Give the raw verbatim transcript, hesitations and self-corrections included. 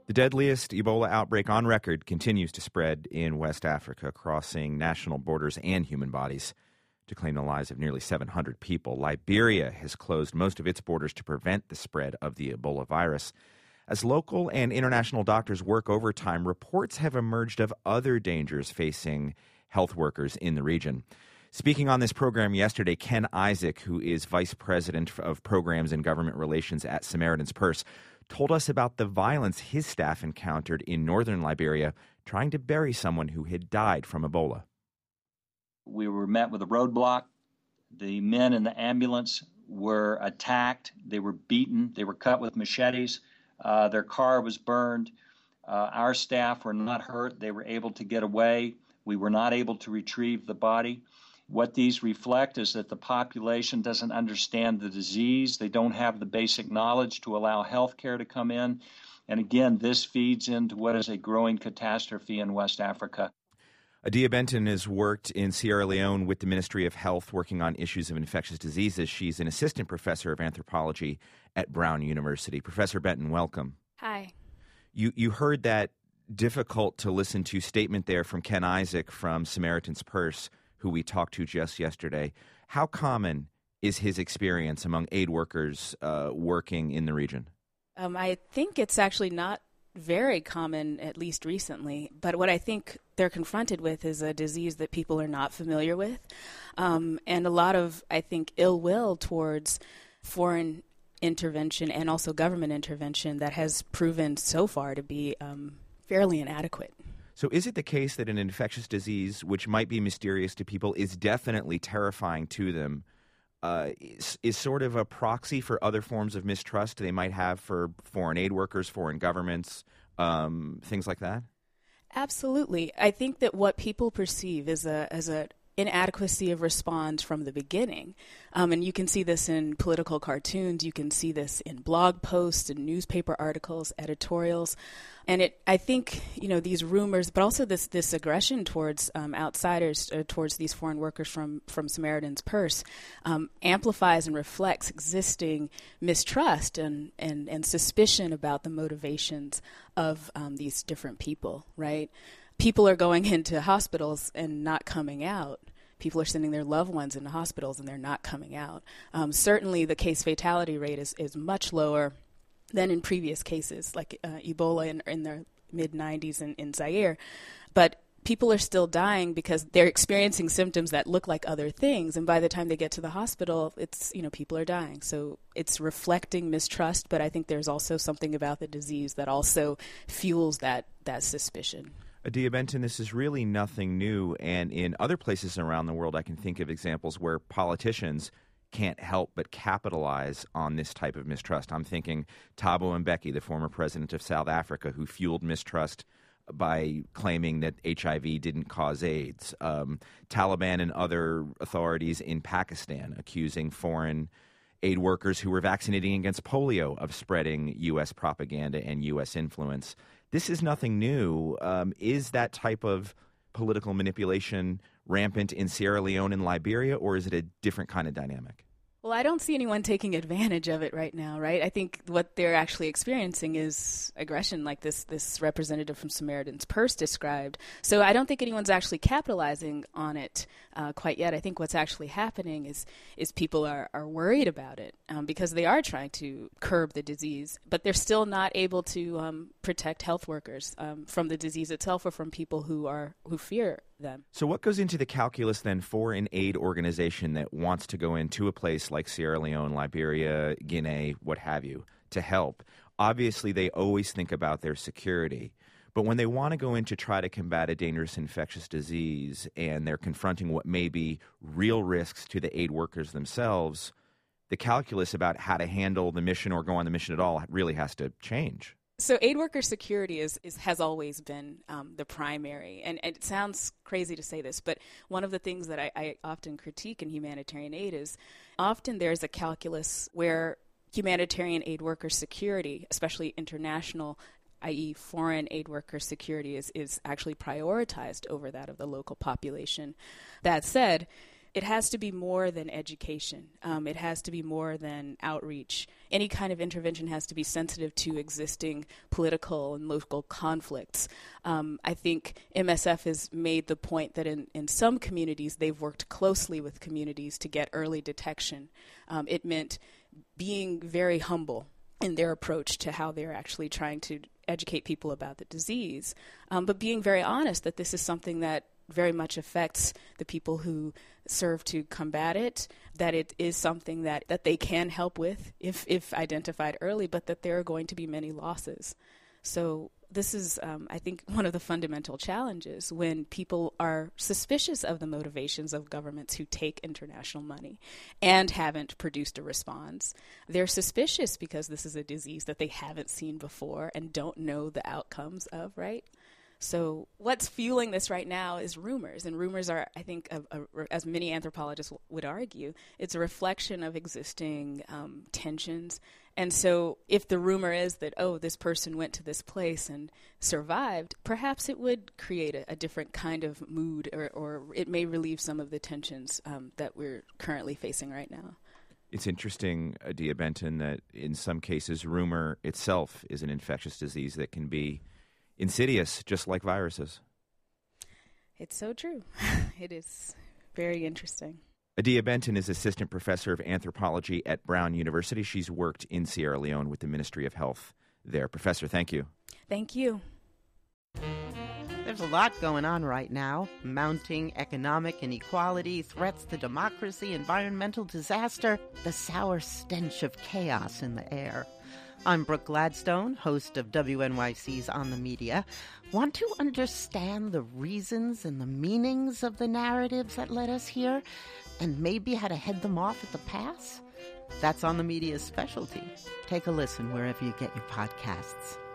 The deadliest Ebola outbreak on record continues to spread in West Africa, crossing national borders and human bodies to claim the lives of nearly seven hundred people. Liberia has closed most of its borders to prevent the spread of the Ebola virus. As local and international doctors work overtime, reports have emerged of other dangers facing health workers in the region. Speaking on this program yesterday, Ken Isaac, who is Vice President of Programs and Government Relations at Samaritan's Purse, told us about the violence his staff encountered in northern Liberia trying to bury someone who had died from Ebola. We were met with a roadblock. The men in the ambulance were attacked. They were beaten. They were cut with machetes. Uh, their car was burned. Uh, our staff were not hurt. They were able to get away. We were not able to retrieve the body. What these reflect is that the population doesn't understand the disease. They don't have the basic knowledge to allow health care to come in. And again, this feeds into what is a growing catastrophe in West Africa. Adia Benton has worked in Sierra Leone with the Ministry of Health, working on issues of infectious diseases. She's an assistant professor of anthropology at Brown University. Professor Benton, welcome. Hi. You, you heard that difficult to listen to statement there from Ken Isaac from Samaritan's Purse, who we talked to just yesterday. How common is his experience among aid workers uh, working in the region? Um, I think it's actually not very common, at least recently. But what I think they're confronted with is a disease that people are not familiar with, um, and a lot of, I think, ill will towards foreign intervention and also government intervention that has proven so far to be um, fairly inadequate. So is it the case that an infectious disease, which might be mysterious to people, is definitely terrifying to them, uh, is, is sort of a proxy for other forms of mistrust they might have for foreign aid workers, foreign governments, um, things like that? Absolutely. I think that what people perceive is a as a inadequacy of response from the beginning. Um, and you can see this in political cartoons. You can see this in blog posts and newspaper articles, editorials. And it, I think, you know, these rumors, but also this this aggression towards um, outsiders, uh, towards these foreign workers from, from Samaritan's Purse, um, amplifies and reflects existing mistrust and, and, and suspicion about the motivations of um, these different people, right? People are going into hospitals and not coming out. People are sending their loved ones into hospitals and they're not coming out. Um, certainly the case fatality rate is, is much lower than in previous cases, like uh, Ebola in, in the mid nineties in, in Zaire. But people are still dying because they're experiencing symptoms that look like other things. And by the time they get to the hospital, it's, you know, people are dying. So it's reflecting mistrust, but I think there's also something about the disease that also fuels that, that suspicion. Adia Benton, this is really nothing new, and in other places around the world I can think of examples where politicians can't help but capitalize on this type of mistrust. I'm thinking Thabo Mbeki, the former president of South Africa, who fueled mistrust by claiming that H I V didn't cause AIDS. Um, Taliban and other authorities in Pakistan accusing foreign aid workers who were vaccinating against polio of spreading U S propaganda and U S influence. This is nothing new. Um, is that type of political manipulation rampant in Sierra Leone and Liberia, or is it a different kind of dynamic? Well, I don't see anyone taking advantage of it right now, right? I think what they're actually experiencing is aggression, like this this representative from Samaritan's Purse described. So I don't think anyone's actually capitalizing on it uh, quite yet. I think what's actually happening is is people are, are worried about it um, because they are trying to curb the disease, but they're still not able to um, protect health workers um, from the disease itself or from people who are who fear them. So what goes into the calculus then for an aid organization that wants to go into a place like Sierra Leone, Liberia, Guinea, what have you, to help? Obviously, they always think about their security. But when they want to go in to try to combat a dangerous infectious disease and they're confronting what may be real risks to the aid workers themselves, the calculus about how to handle the mission or go on the mission at all really has to change. So aid worker security is, is has always been um, the primary, and, and it sounds crazy to say this, but one of the things that I, I often critique in humanitarian aid is often there's a calculus where humanitarian aid worker security, especially international, that is foreign aid worker security, is, is actually prioritized over that of the local population. That said, it has to be more than education. Um, it has to be more than outreach. Any kind of intervention has to be sensitive to existing political and local conflicts. Um, I think M S F has made the point that in, in some communities, they've worked closely with communities to get early detection. Um, it meant being very humble in their approach to how they're actually trying to educate people about the disease, um, but being very honest that this is something that very much affects the people who serve to combat it, that it is something that, that they can help with if, if identified early, but that there are going to be many losses. So this is, um, I think, one of the fundamental challenges when people are suspicious of the motivations of governments who take international money and haven't produced a response. They're suspicious because this is a disease that they haven't seen before and don't know the outcomes of, right? So what's fueling this right now is rumors, and rumors are, I think, a, a, as many anthropologists w- would argue, it's a reflection of existing um, tensions. And so if the rumor is that, oh, this person went to this place and survived, perhaps it would create a, a different kind of mood, or, or it may relieve some of the tensions um, that we're currently facing right now. It's interesting, Adia Benton, that in some cases rumor itself is an infectious disease that can be insidious, just like viruses. It's so true. It is very interesting. Adia Benton is assistant professor of anthropology at Brown University. She's worked in Sierra Leone with the Ministry of Health there. Professor, thank you. Thank you. There's a lot going on right now. Mounting economic inequality, threats to democracy, environmental disaster, the sour stench of chaos in the air. I'm Brooke Gladstone, host of W N Y C's On the Media. Want to understand the reasons and the meanings of the narratives that led us here, and maybe how to head them off at the pass? That's On the Media's specialty. Take a listen wherever you get your podcasts.